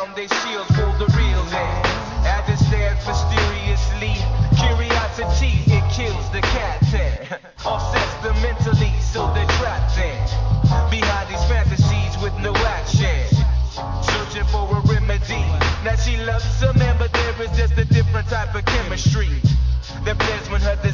down their shields for the real then. As it stands mysteriously, curiosity, it kills the captain. Offsets them mentally, so they're trapped in behind these fantasies with no action, searching for a remedy. Now she loves a man, but there is just a different type of chemistry that plays when her